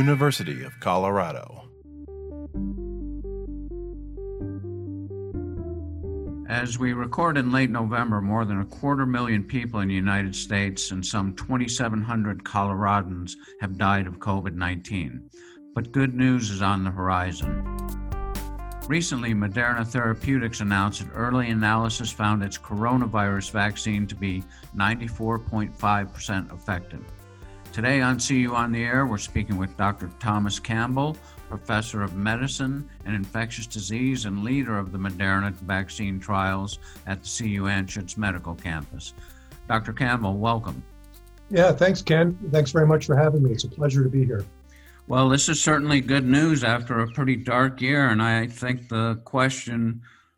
University of Colorado. As we record in late November, more than 250,000 people in the United States and some 2,700 Coloradans have died of COVID-19. But good news is on the horizon. Recently, Moderna Therapeutics announced that early analysis found its coronavirus vaccine to be 94.5% effective. Today on CU on the Air, we're speaking with Dr. Thomas Campbell, professor of medicine and infectious disease and leader of the Moderna vaccine trials at the CU Anschutz Medical Campus. Dr. Campbell, welcome. Yeah, thanks, Ken. Thanks very much for having me. It's a pleasure to be here. Well, this is certainly good news after a pretty dark year, and I think the question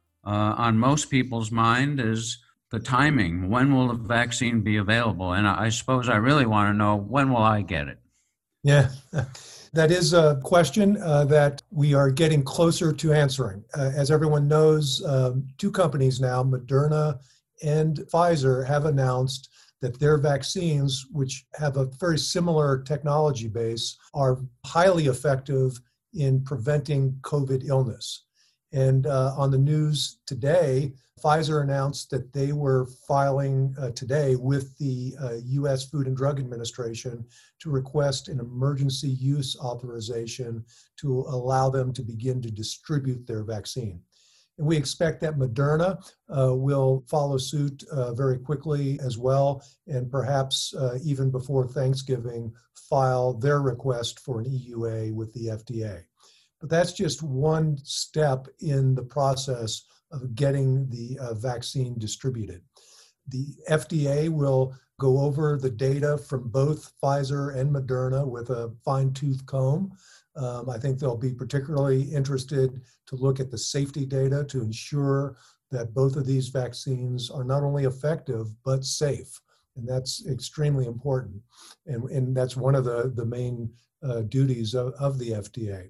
on most people's mind is the timing. When will the vaccine be available? And I suppose I really want to know, when will I get it? Yeah, that is a question that we are getting closer to answering. As everyone knows, two companies now, Moderna and Pfizer, have announced that their vaccines, which have a very similar technology base, are highly effective in preventing COVID illness. And on the news today, Pfizer announced that they were filing today with the U.S. Food and Drug Administration to request an emergency use authorization to allow them to begin to distribute their vaccine. And we expect that Moderna will follow suit very quickly as well, and perhaps even before Thanksgiving, file their request for an EUA with the FDA. But that's just one step in the process of getting the vaccine distributed. The FDA will go over the data from both Pfizer and Moderna with a fine-tooth comb. I think they'll be particularly interested to look at the safety data to ensure that both of these vaccines are not only effective, but safe. And that's extremely important. And that's one of the main duties of the FDA.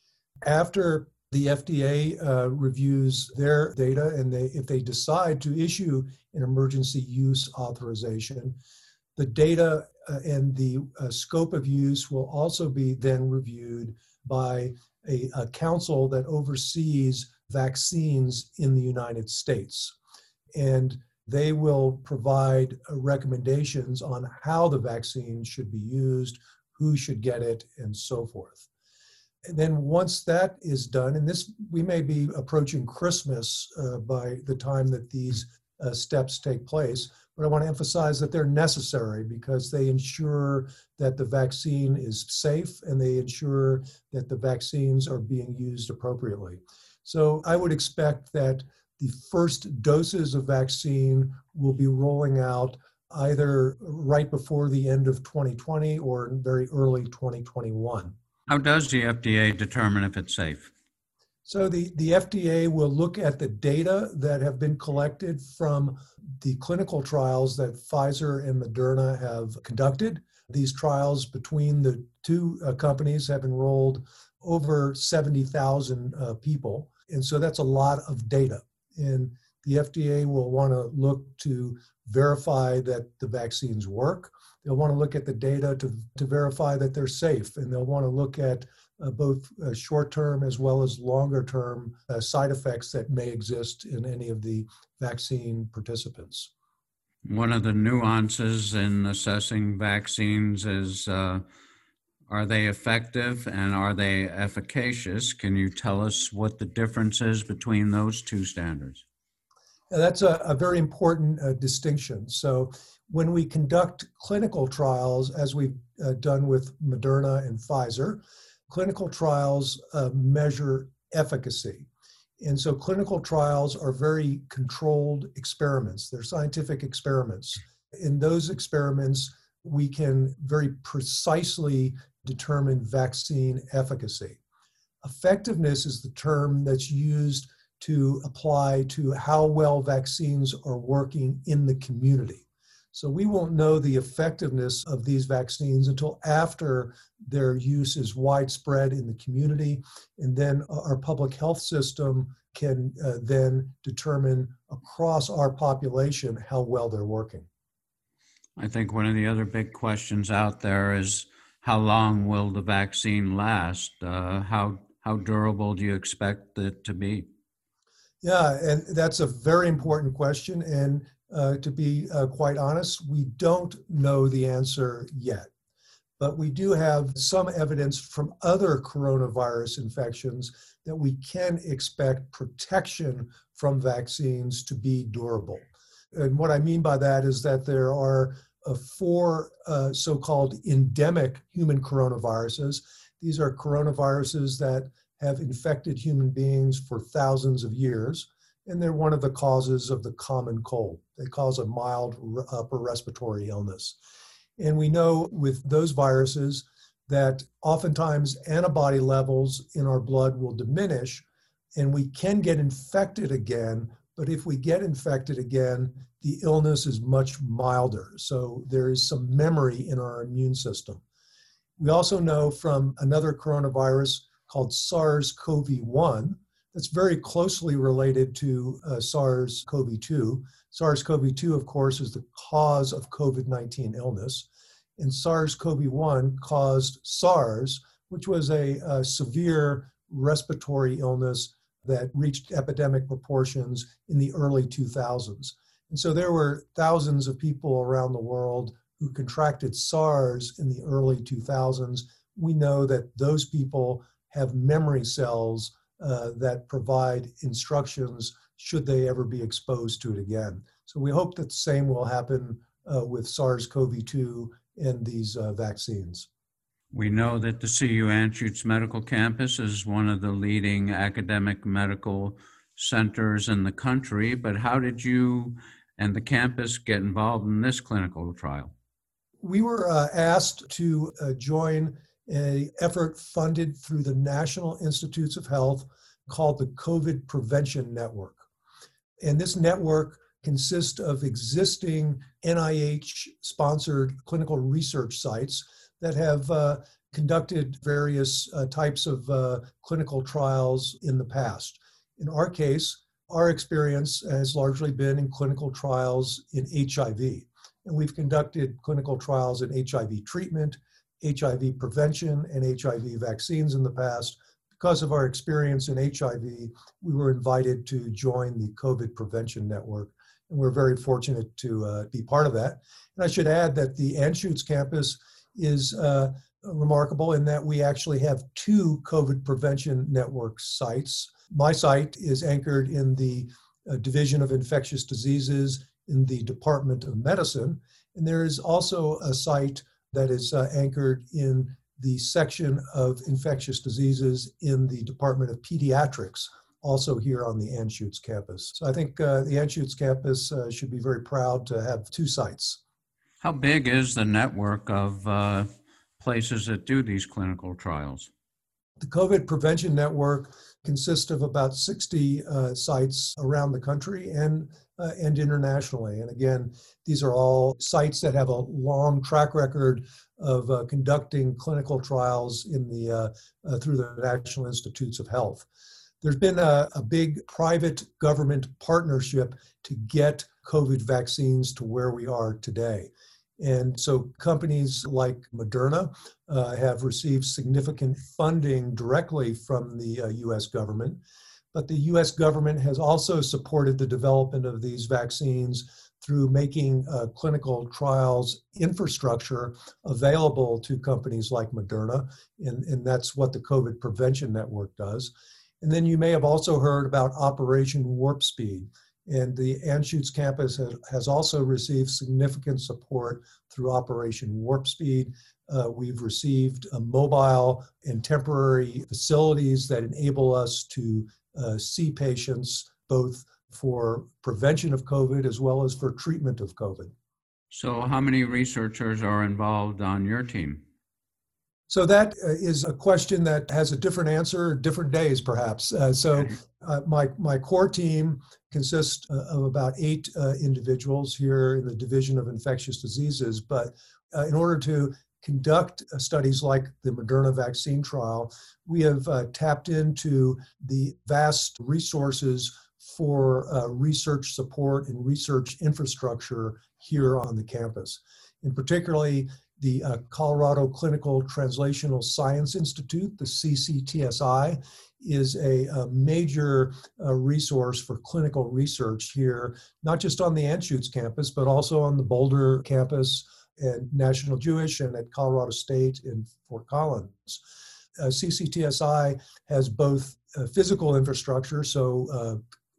After the FDA reviews their data and if they decide to issue an emergency use authorization, the data and the scope of use will also be then reviewed by a council that oversees vaccines in the United States. And they will provide recommendations on how the vaccine should be used, who should get it, and so forth. And then once that is done, and we may be approaching Christmas by the time that these steps take place, but I want to emphasize that they're necessary because they ensure that the vaccine is safe and they ensure that the vaccines are being used appropriately. So I would expect that the first doses of vaccine will be rolling out either right before the end of 2020 or very early 2021. How does the FDA determine if it's safe? So the FDA will look at the data that have been collected from the clinical trials that Pfizer and Moderna have conducted. These trials between the two companies have enrolled over 70,000 people. And so that's a lot of data. And the FDA will want to look to verify that the vaccines work. They'll want to look at the data to verify that they're safe. And they'll want to look at both short-term as well as longer-term side effects that may exist in any of the vaccine participants. One of the nuances in assessing vaccines is, are they effective and are they efficacious? Can you tell us what the difference is between those two standards? That's a very important distinction. So when we conduct clinical trials, as we've done with Moderna and Pfizer, clinical trials measure efficacy. And so clinical trials are very controlled experiments. They're scientific experiments. In those experiments, we can very precisely determine vaccine efficacy. Effectiveness is the term that's used to apply to how well vaccines are working in the community. So we won't know the effectiveness of these vaccines until after their use is widespread in the community, and then our public health system can then determine across our population how well they're working. I think one of the other big questions out there is How long will the vaccine last? How durable do you expect it to be? Yeah, and that's a very important question. And to be quite honest, we don't know the answer yet. But we do have some evidence from other coronavirus infections that we can expect protection from vaccines to be durable. And what I mean by that is that there are four so-called endemic human coronaviruses. These are coronaviruses that have infected human beings for thousands of years, and they're one of the causes of the common cold. They cause a mild upper respiratory illness. And we know with those viruses that oftentimes antibody levels in our blood will diminish and we can get infected again. But if we get infected again, the illness is much milder. So there is some memory in our immune system. We also know from another coronavirus called SARS-CoV-1 that's very closely related to SARS-CoV-2. SARS-CoV-2, of course, is the cause of COVID-19 illness. And SARS-CoV-1 caused SARS, which was a severe respiratory illness that reached epidemic proportions in the early 2000s. And so there were thousands of people around the world who contracted SARS in the early 2000s. We know that those people have memory cells that provide instructions should they ever be exposed to it again. So we hope that the same will happen with SARS-CoV-2 and these vaccines. We know that the CU Anschutz Medical Campus is one of the leading academic medical centers in the country, but how did you and the campus get involved in this clinical trial? We were asked to join an effort funded through the National Institutes of Health called the COVID Prevention Network. And this network consists of existing NIH-sponsored clinical research sites that have conducted various types of clinical trials in the past. In our case, our experience has largely been in clinical trials in HIV. And we've conducted clinical trials in HIV treatment, HIV prevention, and HIV vaccines in the past. Because of our experience in HIV, we were invited to join the COVID Prevention Network, and we're very fortunate to be part of that. And I should add that the Anschutz campus is remarkable in that we actually have two COVID Prevention Network sites. My site is anchored in the Division of Infectious Diseases in the Department of Medicine, and there is also a site that is anchored in the section of infectious diseases in the Department of Pediatrics, also here on the Anschutz campus. So I think the Anschutz campus should be very proud to have two sites. How big is the network of places that do these clinical trials? The COVID Prevention Network consists of about 60 sites around the country and internationally. And again, these are all sites that have a long track record of conducting clinical trials in the through the National Institutes of Health. There's been a big private government partnership to get COVID vaccines to where we are today. And so companies like Moderna have received significant funding directly from the US government. But the US government has also supported the development of these vaccines through making clinical trials infrastructure available to companies like Moderna. And that's what the COVID Prevention Network does. And then you may have also heard about Operation Warp Speed. And the Anschutz campus has also received significant support through Operation Warp Speed. We've received mobile and temporary facilities that enable us to see patients both for prevention of COVID as well as for treatment of COVID. So how many researchers are involved on your team? So that is a question that has a different answer, different days perhaps. My core team consists of about 8 individuals here in the Division of Infectious Diseases, but in order to conduct studies like the Moderna vaccine trial, we have tapped into the vast resources for research support and research infrastructure here on the campus. And particularly The Colorado Clinical Translational Science Institute, the CCTSI, is a major resource for clinical research here, not just on the Anschutz campus, but also on the Boulder campus and National Jewish and at Colorado State in Fort Collins. CCTSI has both physical infrastructure, so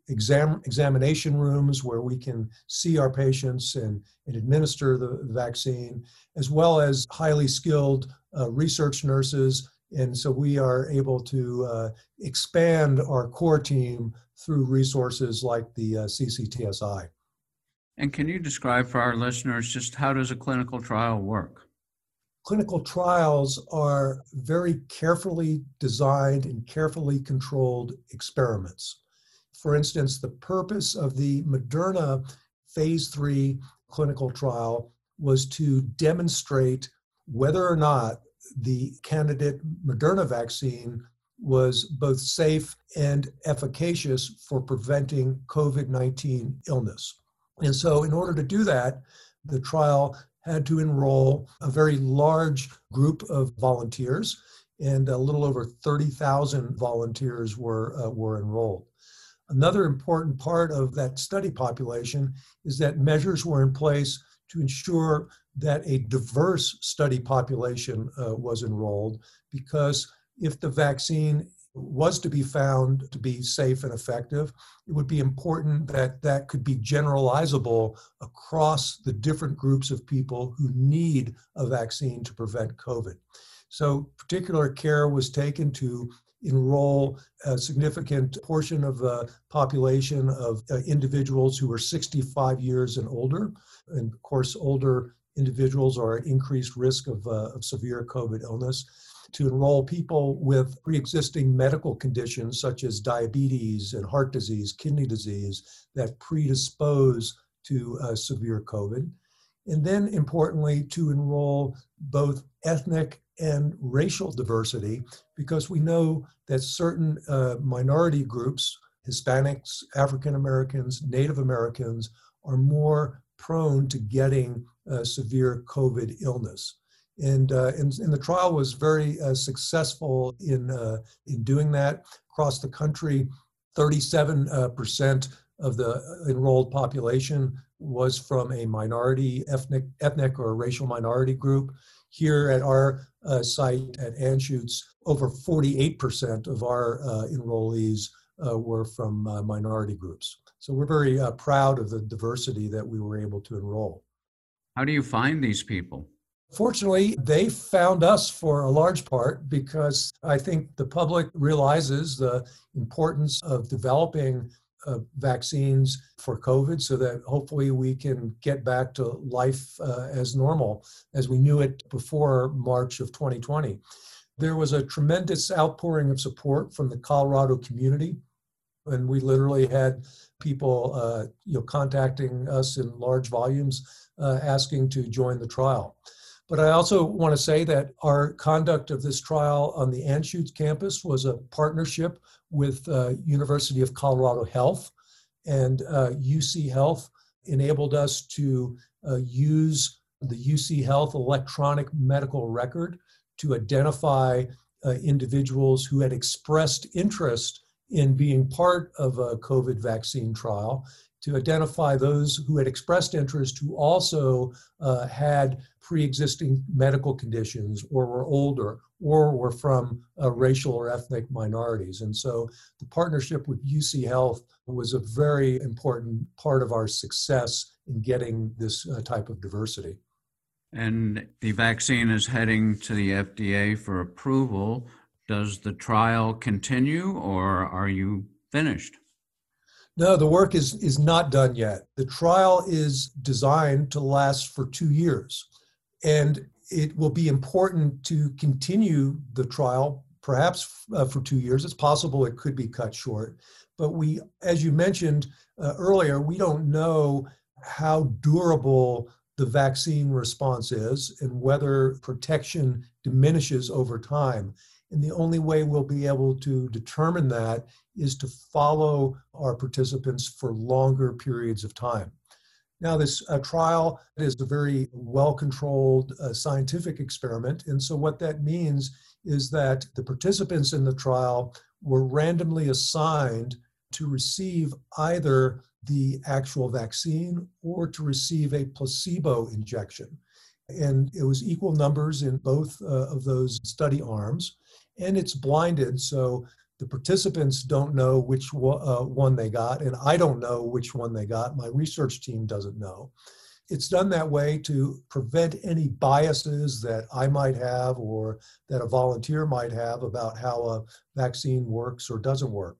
examination rooms where we can see our patients and administer the vaccine, as well as highly skilled research nurses. And so we are able to expand our core team through resources like the CCTSI. And can you describe for our listeners just how does a clinical trial work? Clinical trials are very carefully designed and carefully controlled experiments. For instance, the purpose of the Moderna phase 3 clinical trial was to demonstrate whether or not the candidate Moderna vaccine was both safe and efficacious for preventing COVID-19 illness. And so in order to do that, the trial had to enroll a very large group of volunteers, and a little over 30,000 volunteers were enrolled. Another important part of that study population is that measures were in place to ensure that a diverse study population was enrolled, because if the vaccine was to be found to be safe and effective, it would be important that that could be generalizable across the different groups of people who need a vaccine to prevent COVID. So particular care was taken to enroll a significant portion of the population of individuals who were 65 years and older. And of course, older individuals are at increased risk of severe COVID illness. To enroll people with pre-existing medical conditions such as diabetes and heart disease, kidney disease that predispose to severe COVID. And then importantly, to enroll both ethnic and racial diversity, because we know that certain minority groups, Hispanics, African Americans, Native Americans, are more prone to getting severe COVID illness. And the trial was very successful in doing that. Across the country, 37% of the enrolled population was from a minority, ethnic or racial minority group. Here at our site at Anschutz, over 48% of our enrollees were from minority groups. So we're very proud of the diversity that we were able to enroll. How do you find these people? Fortunately, they found us for a large part because I think the public realizes the importance of developing vaccines for COVID so that hopefully we can get back to life as normal as we knew it before March of 2020. There was a tremendous outpouring of support from the Colorado community, and we literally had people contacting us in large volumes asking to join the trial. But I also want to say that our conduct of this trial on the Anschutz campus was a partnership with University of Colorado Health, and UC Health enabled us to use the UC Health electronic medical record to identify individuals who had expressed interest in being part of a COVID vaccine trial, to identify those who had expressed interest who also had pre-existing medical conditions or were older or were from racial or ethnic minorities. And so the partnership with UC Health was a very important part of our success in getting this type of diversity. And the vaccine is heading to the FDA for approval. Does the trial continue, or are you finished? No, the work is not done yet. The trial is designed to last for 2 years, and it will be important to continue the trial, perhaps for 2 years. It's possible it could be cut short, but we, as you mentioned earlier, we don't know how durable the vaccine response is and whether protection diminishes over time. And the only way we'll be able to determine that is to follow our participants for longer periods of time. Now, this trial is a very well-controlled scientific experiment. And so what that means is that the participants in the trial were randomly assigned to receive either the actual vaccine or to receive a placebo injection. And it was equal numbers in both of those study arms. And it's blinded, so the participants don't know which one they got, and I don't know which one they got. My research team doesn't know. It's done that way to prevent any biases that I might have or that a volunteer might have about how a vaccine works or doesn't work.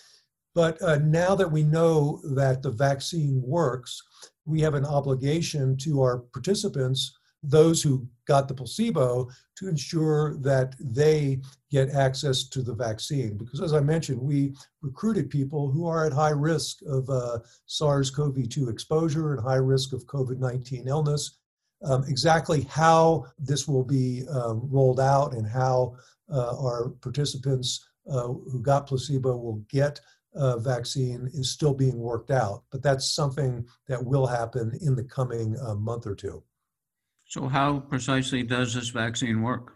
But now that we know that the vaccine works, we have an obligation to our participants, those who got the placebo, to ensure that they get access to the vaccine. Because as I mentioned, we recruited people who are at high risk of SARS-CoV-2 exposure and high risk of COVID-19 illness. Exactly how this will be rolled out and how our participants who got placebo will get vaccine is still being worked out. But that's something that will happen in the coming month or two. So how precisely does this vaccine work?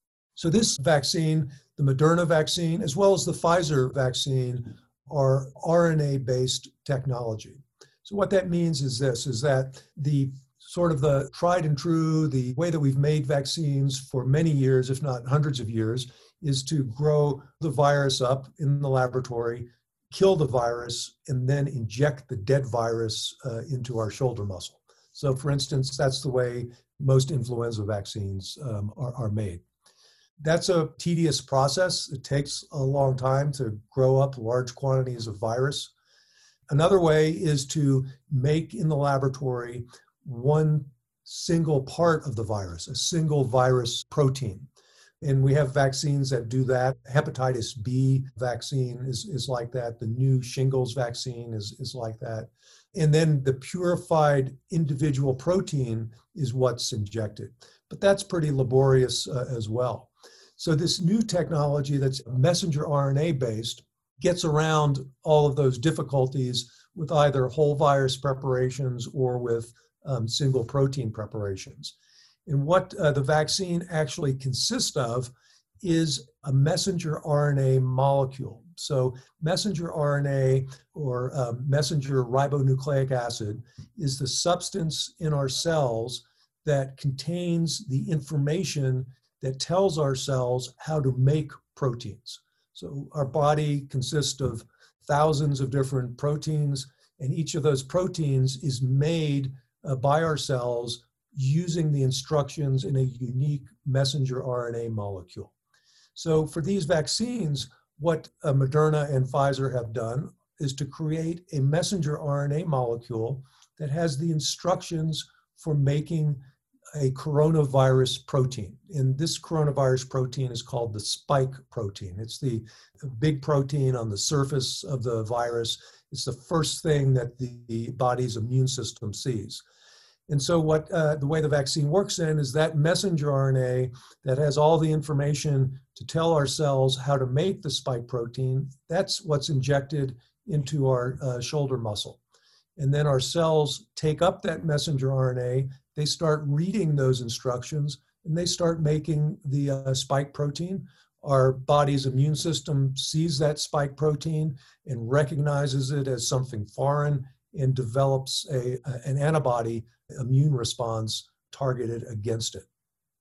So this vaccine, the Moderna vaccine, as well as the Pfizer vaccine, are RNA-based technology. So what that means is this, is that the sort of the tried and true, the way that we've made vaccines for many years, if not hundreds of years, is to grow the virus up in the laboratory, kill the virus, and then inject the dead virus into our shoulder muscle. So for instance, that's the way most influenza vaccines are made. That's a tedious process. It takes a long time to grow up large quantities of virus. Another way is to make in the laboratory one single part of the virus, a single virus protein. And we have vaccines that do that. Hepatitis B vaccine is like that. The new shingles vaccine is like that. And then the purified individual protein is what's injected. But that's pretty laborious as well. So this new technology that's messenger RNA based gets around all of those difficulties with either whole virus preparations or with single protein preparations. And what the vaccine actually consists of is a messenger RNA molecule. So messenger RNA or messenger ribonucleic acid is the substance in our cells that contains the information that tells our cells how to make proteins. So our body consists of thousands of different proteins, and each of those proteins is made by our cells using the instructions in a unique messenger RNA molecule. So for these vaccines, what Moderna and Pfizer have done is to create a messenger RNA molecule that has the instructions for making a coronavirus protein. And this coronavirus protein is called the spike protein. It's the big protein on the surface of the virus. It's the first thing that the body's immune system sees. And so what the way the vaccine works then is that messenger RNA that has all the information to tell our cells how to make the spike protein, that's what's injected into our shoulder muscle. And then our cells take up that messenger RNA, they start reading those instructions, and they start making the spike protein. Our body's immune system sees that spike protein and recognizes it as something foreign and develops an antibody immune response targeted against it.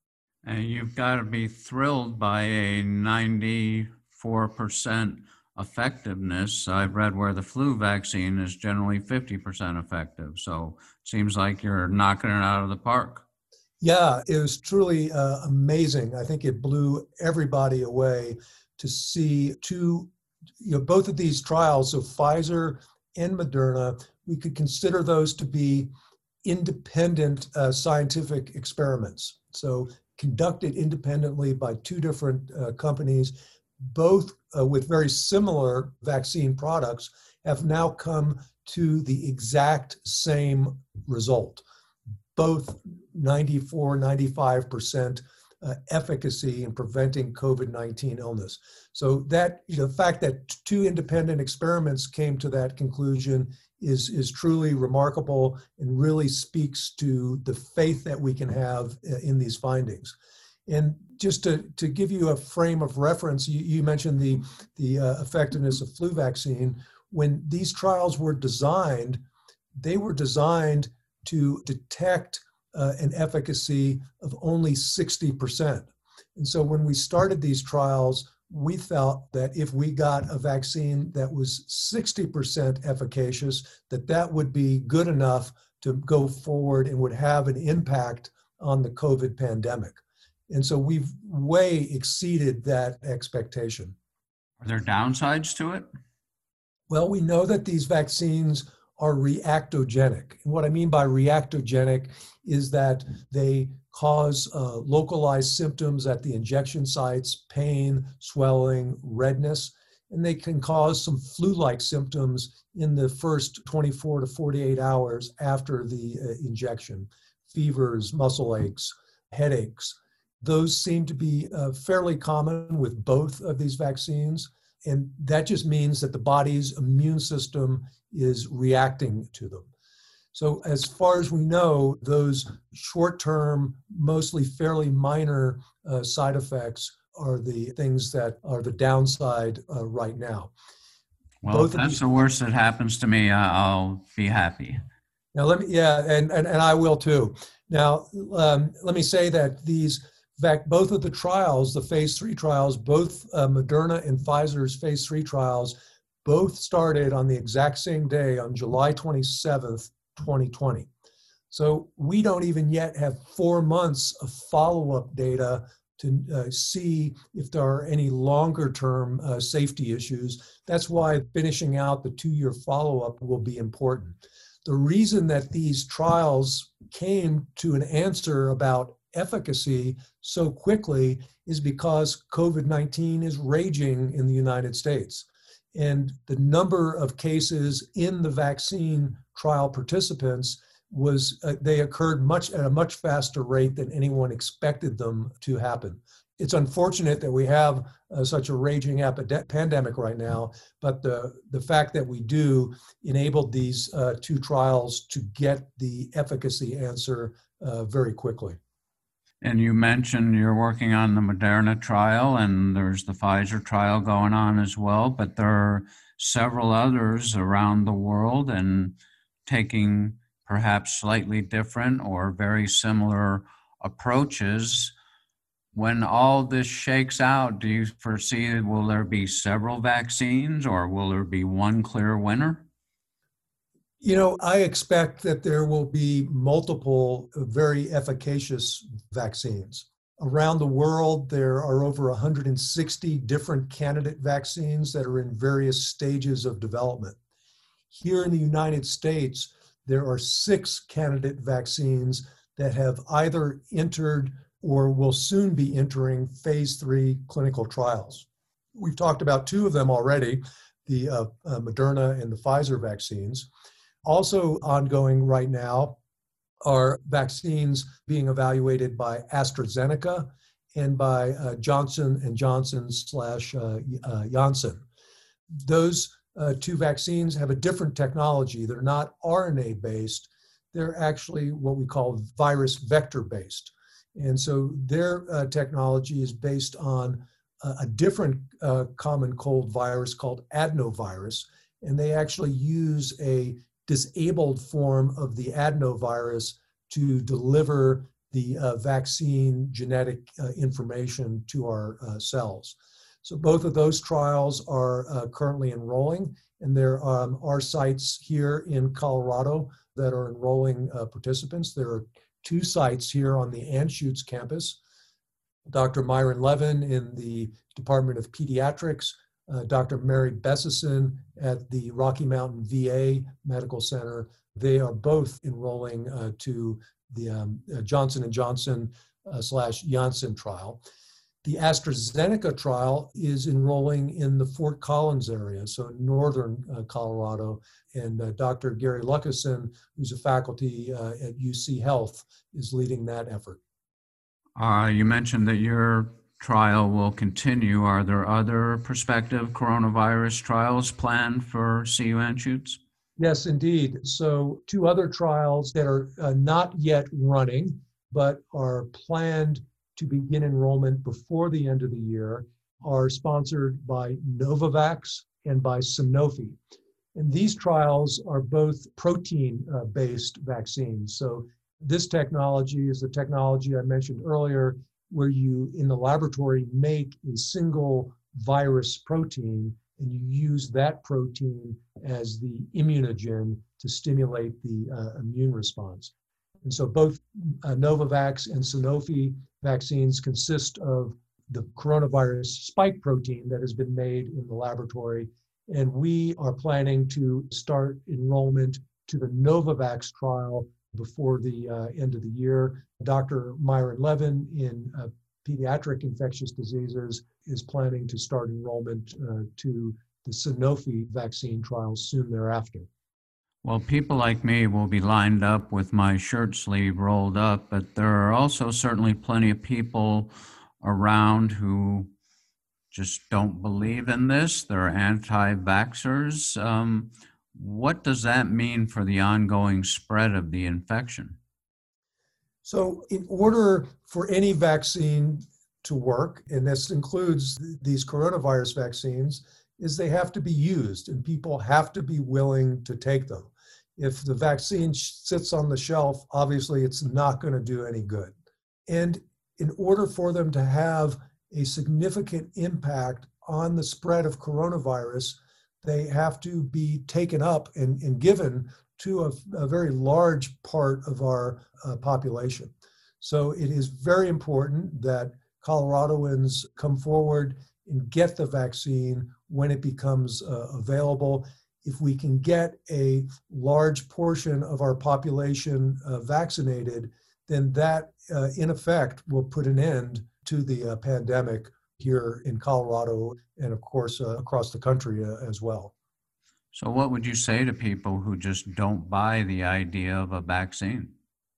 And you've got to be thrilled by a 94% effectiveness. I've read where the flu vaccine is generally 50% effective. So it seems like you're knocking it out of the park. Yeah, it was truly amazing. I think it blew everybody away to see both of these trials, so Pfizer and Moderna, we could consider those to be independent scientific experiments. So conducted independently by two different companies, both with very similar vaccine products, have now come to the exact same result. Both 95% efficacy in preventing COVID-19 illness. So that, the fact that two independent experiments came to that conclusion is truly remarkable and really speaks to the faith that we can have in these findings. And just to give you a frame of reference, you mentioned the effectiveness of flu vaccine. When these trials were designed, they were designed to detect an efficacy of only 60%. And so when we started these trials, we felt that if we got a vaccine that was 60% efficacious, that would be good enough to go forward and would have an impact on the COVID pandemic. And so we've way exceeded that expectation. Are there downsides to it? Well, we know that these vaccines are reactogenic. And what I mean by reactogenic is that they cause localized symptoms at the injection sites, pain, swelling, redness, and they can cause some flu-like symptoms in the first 24 to 48 hours after the injection. Fevers, muscle aches, headaches. Those seem to be fairly common with both of these vaccines. And that just means that the body's immune system is reacting to them. So as far as we know, those short-term, mostly fairly minor side effects are the things that are the downside right now. Well, if that's the worst that happens to me, I'll be happy. Now, and I will too. Now, let me say that both of the trials, the phase 3 trials, both Moderna and Pfizer's phase 3 trials, both started on the exact same day on July 27th, 2020. So we don't even yet have 4 months of follow-up data to see if there are any longer-term safety issues. That's why finishing out the 2-year follow-up will be important. The reason that these trials came to an answer about efficacy so quickly is because COVID-19 is raging in the United States. And the number of cases in the vaccine trial participants they occurred at a much faster rate than anyone expected them to happen. It's unfortunate that we have such a raging pandemic right now, but the fact that we do enabled these 2 trials to get the efficacy answer very quickly. And you mentioned you're working on the Moderna trial, and there's the Pfizer trial going on as well, but there are several others around the world and taking perhaps slightly different or very similar approaches. When all this shakes out, do you foresee, will there be several vaccines or will there be one clear winner? You know, I expect that there will be multiple very efficacious vaccines. Around the world, there are over 160 different candidate vaccines that are in various stages of development. Here in the United States, there are 6 candidate vaccines that have either entered or will soon be entering phase 3 clinical trials. We've talked about 2 of them already, the Moderna and the Pfizer vaccines. Also ongoing right now are vaccines being evaluated by AstraZeneca and by Johnson & Johnson / Janssen. Those 2 vaccines have a different technology. They're not RNA-based. They're actually what we call virus vector-based. And so their technology is based on a different common cold virus called adenovirus. And they actually use a disabled form of the adenovirus to deliver the vaccine genetic information to our cells. So both of those trials are currently enrolling, and there are sites here in Colorado that are enrolling participants. There are 2 sites here on the Anschutz campus. Dr. Myron Levin in the Department of Pediatrics, Dr. Mary Bessison at the Rocky Mountain VA Medical Center. They are both enrolling to the Johnson & Johnson / Janssen trial. The AstraZeneca trial is enrolling in the Fort Collins area, so northern Colorado, and Dr. Gary Lucassen, who's a faculty at UC Health, is leading that effort. You mentioned that your trial will continue. Are there other prospective coronavirus trials planned for CU Anschutz? Yes, indeed. So, two other trials that are not yet running, but are planned to begin enrollment before the end of the year are sponsored by Novavax and by Sanofi. And these trials are both protein-based vaccines. So this technology is the technology I mentioned earlier, where you, in the laboratory, make a single virus protein, and you use that protein as the immunogen to stimulate the immune response. And so both Novavax and Sanofi vaccines consist of the coronavirus spike protein that has been made in the laboratory. And we are planning to start enrollment to the Novavax trial before the end of the year. Dr. Myron Levin in pediatric infectious diseases is planning to start enrollment to the Sanofi vaccine trials soon thereafter. Well, people like me will be lined up with my shirt sleeve rolled up, but there are also certainly plenty of people around who just don't believe in this. They're anti-vaxxers. What does that mean for the ongoing spread of the infection? So in order for any vaccine to work, and this includes these coronavirus vaccines, is they have to be used and people have to be willing to take them. If the vaccine sits on the shelf, obviously it's not going to do any good. And in order for them to have a significant impact on the spread of coronavirus, they have to be taken up and given to a very large part of our population. So it is very important that Coloradoans come forward and get the vaccine when it becomes available. If we can get a large portion of our population vaccinated, then that, in effect, will put an end to the pandemic here in Colorado and, of course, across the country as well. So what would you say to people who just don't buy the idea of a vaccine?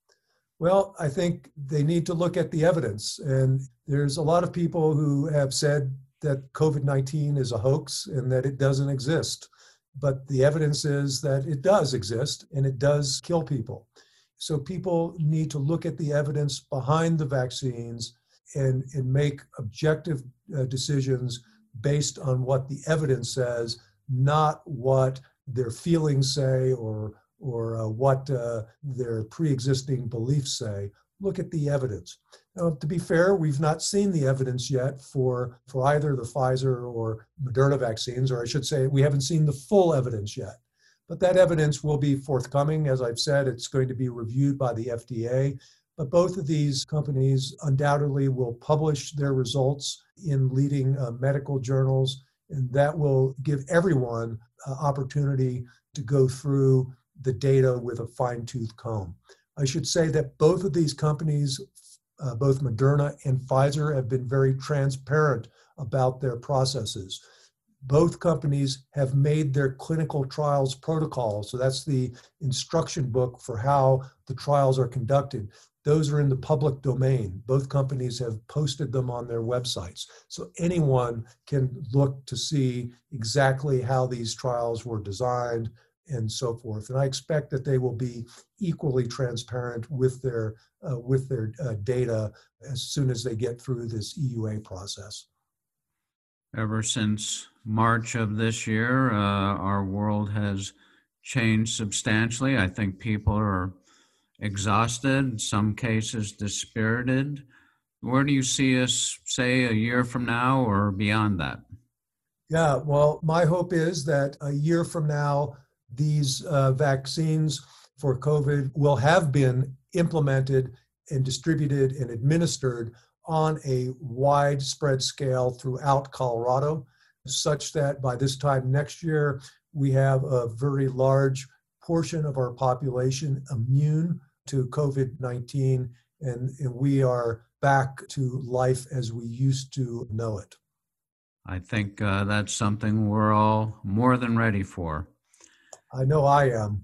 Well, I think they need to look at the evidence. And there's a lot of people who have said that COVID-19 is a hoax and that it doesn't exist. But the evidence is that it does exist and it does kill people. So people need to look at the evidence behind the vaccines and make objective decisions based on what the evidence says, not what their feelings say or what their pre-existing beliefs say. Look at the evidence. Now, to be fair, we've not seen the evidence yet for either the Pfizer or Moderna vaccines, or I should say we haven't seen the full evidence yet. But that evidence will be forthcoming. As I've said, it's going to be reviewed by the FDA. But both of these companies undoubtedly will publish their results in leading medical journals, and that will give everyone opportunity to go through the data with a fine-tooth comb. I should say that both of these companies, both Moderna and Pfizer, have been very transparent about their processes. Both companies have made their clinical trials protocols. So that's the instruction book for how the trials are conducted. Those are in the public domain. Both companies have posted them on their websites. So anyone can look to see exactly how these trials were designed and so forth. And I expect that they will be equally transparent with their data as soon as they get through this EUA process. Ever since March of this year, our world has changed substantially. I think people are exhausted, in some cases dispirited. Where do you see us, say, a year from now or beyond that? Yeah, well, my hope is that a year from now, these vaccines for COVID will have been implemented and distributed and administered on a widespread scale throughout Colorado, such that by this time next year, we have a very large portion of our population immune to COVID-19, and we are back to life as we used to know it. I think that's something we're all more than ready for. I know I am.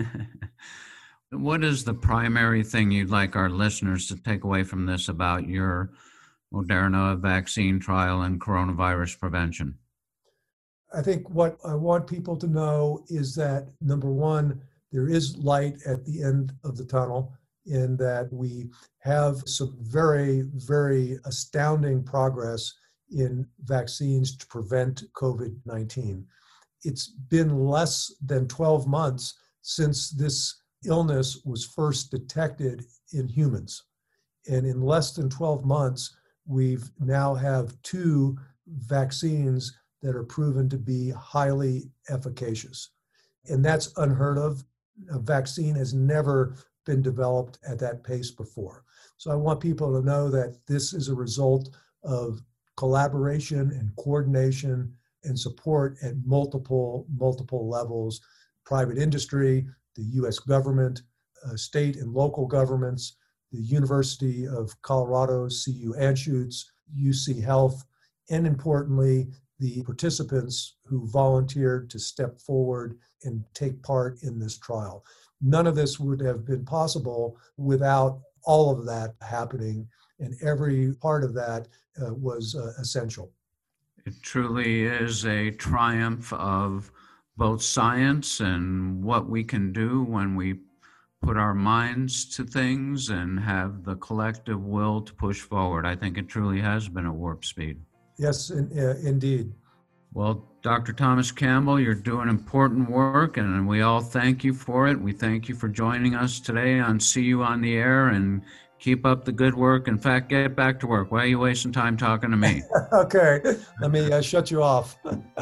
What is the primary thing you'd like our listeners to take away from this about your Moderna vaccine trial and coronavirus prevention? I think what I want people to know is that, number one, there is light at the end of the tunnel in that we have some very, very astounding progress in vaccines to prevent COVID-19. It's been less than 12 months since this illness was first detected in humans. And in less than 12 months, we've now have 2 vaccines that are proven to be highly efficacious. And that's unheard of. A vaccine has never been developed at that pace before. So I want people to know that this is a result of collaboration and coordination and support at multiple levels: private industry, the US government, state and local governments, the University of Colorado, CU Anschutz, UC Health, and importantly, the participants who volunteered to step forward and take part in this trial. None of this would have been possible without all of that happening, and every part of that was essential. It truly is a triumph of both science and what we can do when we put our minds to things and have the collective will to push forward. I think it truly has been at warp speed. Yes, indeed. Well, Dr. Thomas Campbell, you're doing important work, and we all thank you for it. We thank you for joining us today on CU on the Air, and keep up the good work. In fact, get back to work. Why are you wasting time talking to me? Okay, let me shut you off.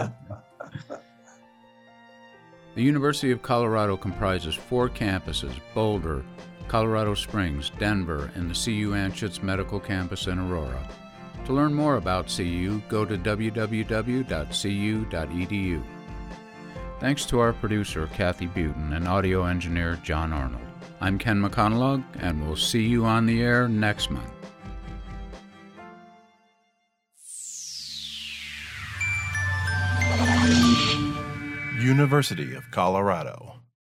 The University of Colorado comprises 4 campuses: Boulder, Colorado Springs, Denver, and the CU Anschutz Medical Campus in Aurora. To learn more about CU, go to www.cu.edu. Thanks to our producer, Kathy Butin, and audio engineer, John Arnold. I'm Ken McConaughey, and we'll see you on the air next month. University of Colorado.